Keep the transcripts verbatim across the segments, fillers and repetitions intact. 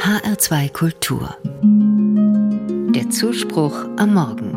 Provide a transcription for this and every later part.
H R zwei Kultur. Der Zuspruch am Morgen.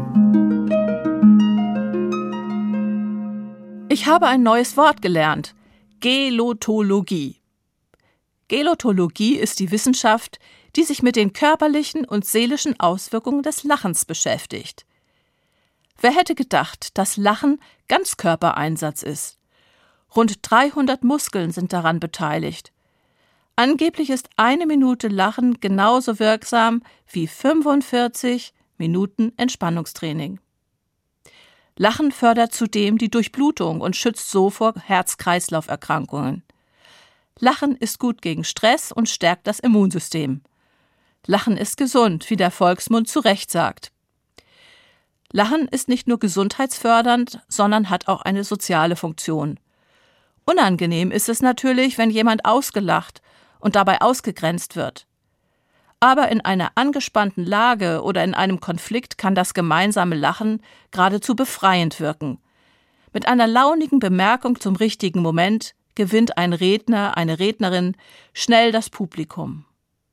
Ich habe ein neues Wort gelernt. Gelotologie. Gelotologie ist die Wissenschaft, die sich mit den körperlichen und seelischen Auswirkungen des Lachens beschäftigt. Wer hätte gedacht, dass Lachen Ganzkörpereinsatz ist? Rund dreihundert Muskeln sind daran beteiligt. Angeblich ist eine Minute Lachen genauso wirksam wie fünfundvierzig Minuten Entspannungstraining. Lachen fördert zudem die Durchblutung und schützt so vor Herz-Kreislauf-Erkrankungen. Lachen ist gut gegen Stress und stärkt das Immunsystem. Lachen ist gesund, wie der Volksmund zu Recht sagt. Lachen ist nicht nur gesundheitsfördernd, sondern hat auch eine soziale Funktion. Unangenehm ist es natürlich, wenn jemand ausgelacht und dabei ausgegrenzt wird. Aber in einer angespannten Lage oder in einem Konflikt kann das gemeinsame Lachen geradezu befreiend wirken. Mit einer launigen Bemerkung zum richtigen Moment gewinnt ein Redner, eine Rednerin schnell das Publikum.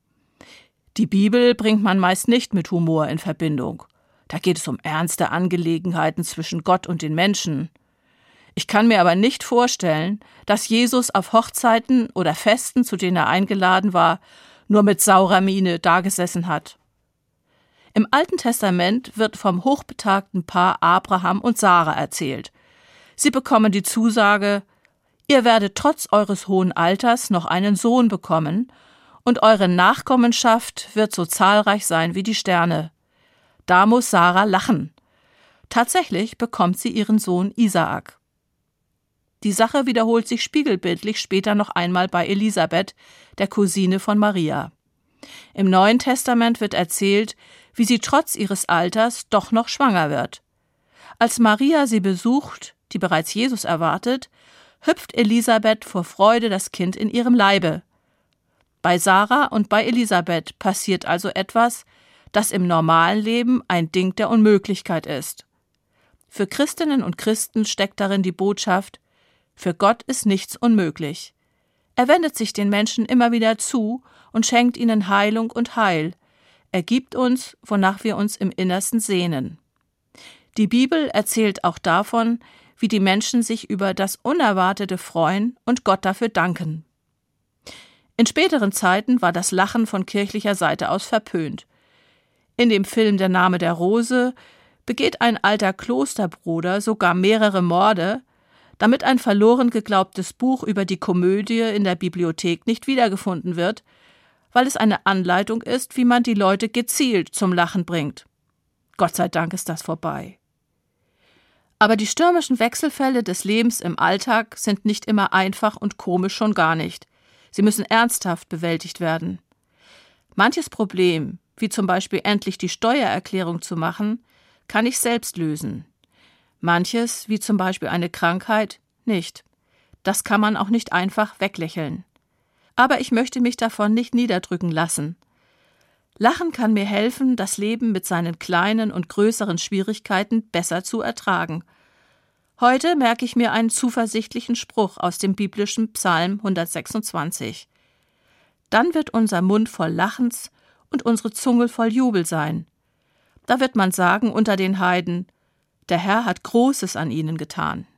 Die Bibel bringt man meist nicht mit Humor in Verbindung. Da geht es um ernste Angelegenheiten zwischen Gott und den Menschen. Ich kann mir aber nicht vorstellen, dass Jesus auf Hochzeiten oder Festen, zu denen er eingeladen war, nur mit saurer Miene dagesessen hat. Im Alten Testament wird vom hochbetagten Paar Abraham und Sarah erzählt. Sie bekommen die Zusage: Ihr werdet trotz eures hohen Alters noch einen Sohn bekommen, und eure Nachkommenschaft wird so zahlreich sein wie die Sterne. Da muss Sarah lachen. Tatsächlich bekommt sie ihren Sohn Isaak. Die Sache wiederholt sich spiegelbildlich später noch einmal bei Elisabeth, der Cousine von Maria. Im Neuen Testament wird erzählt, wie sie trotz ihres Alters doch noch schwanger wird. Als Maria sie besucht, die bereits Jesus erwartet, hüpft Elisabeth vor Freude das Kind in ihrem Leibe. Bei Sarah und bei Elisabeth passiert also etwas, das im normalen Leben ein Ding der Unmöglichkeit ist. Für Christinnen und Christen steckt darin die Botschaft: Für Gott ist nichts unmöglich. Er wendet sich den Menschen immer wieder zu und schenkt ihnen Heilung und Heil. Er gibt uns, wonach wir uns im Innersten sehnen. Die Bibel erzählt auch davon, wie die Menschen sich über das Unerwartete freuen und Gott dafür danken. In späteren Zeiten war das Lachen von kirchlicher Seite aus verpönt. In dem Film Der Name der Rose begeht ein alter Klosterbruder sogar mehrere Morde, damit ein verloren geglaubtes Buch über die Komödie in der Bibliothek nicht wiedergefunden wird, weil es eine Anleitung ist, wie man die Leute gezielt zum Lachen bringt. Gott sei Dank ist das vorbei. Aber die stürmischen Wechselfälle des Lebens im Alltag sind nicht immer einfach und komisch schon gar nicht. Sie müssen ernsthaft bewältigt werden. Manches Problem, wie zum Beispiel endlich die Steuererklärung zu machen, kann ich selbst lösen. Manches, wie zum Beispiel eine Krankheit, nicht. Das kann man auch nicht einfach weglächeln. Aber ich möchte mich davon nicht niederdrücken lassen. Lachen kann mir helfen, das Leben mit seinen kleinen und größeren Schwierigkeiten besser zu ertragen. Heute merke ich mir einen zuversichtlichen Spruch aus dem biblischen Psalm hundertsechsundzwanzig. Dann wird unser Mund voll Lachens und unsere Zunge voll Jubel sein. Da wird man sagen unter den Heiden: Der Herr hat Großes an ihnen getan.